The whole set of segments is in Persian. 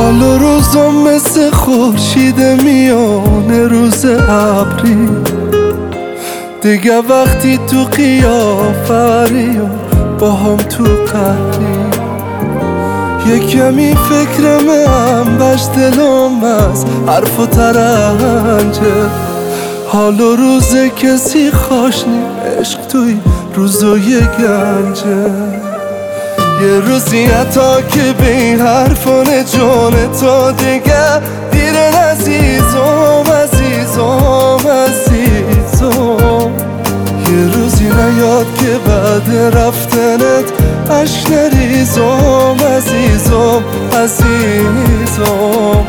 حال و روزم مثل خورشید میانه روز ابری، دیگه وقتی تو قیافری و با هم تو قهری، یه کمی فکرم انبش دلم از حرف و ترنجه. حال و روز کسی خوش نی، عشق توی روزای گنجه. یه روزی حتی که به این حرفان جان تا دیگه دیرن عزیزم عزیزم عزیزم. یه روزی نیاد که بعد رفتنت عشق نریزم عزیزم عزیزم.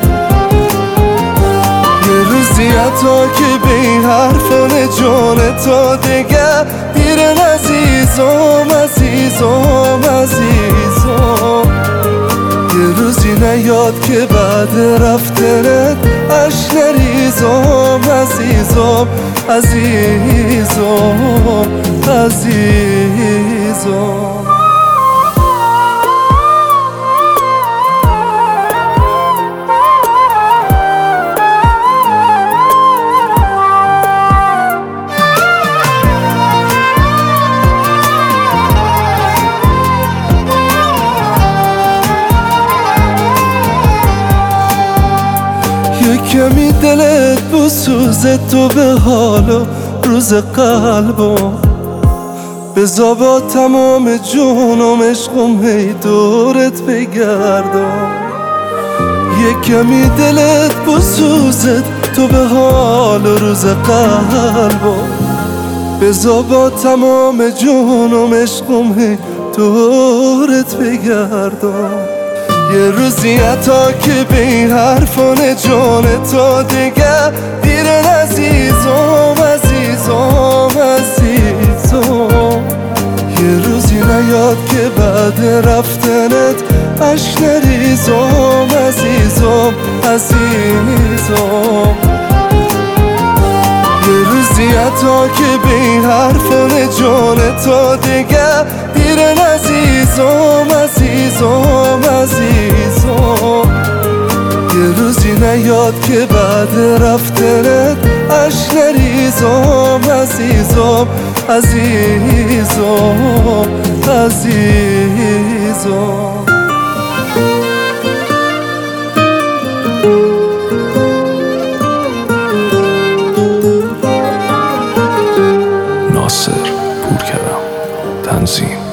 یه روزی حتی که به این حرفان جان تا دیگه دیرن عزیزم عزیزم عزیزم. یه روزی نیاد که بعد رفتنت عشق نریزم عزیزم عزیزم عزیزم. کمی دلت بسوزه تو به حال و روز قلبم، بذار با تمام جونم عشقم هی دورت بگردم. یه کمی دلت بسوزه تو به حال و روز قلبم، بذار با تمام جونم عشقم هی دورت بگردم. یه روزی حتی که به این حرفان جان تا دیگه دیرن عزیزم عزیزم عزیزم. یه روزی نیاد که بعد رفتنت عشق نریزم عزیزم عزیزم. یه روزی حتی که به این حرفان جان تا دیگه دیرن عزیزم عزیزم عزیزم. یه روزی نیاد که بعد رفتنت عشق نریزم عزیزم عزیزم عزیزم. ناصر پورکرم تنظیم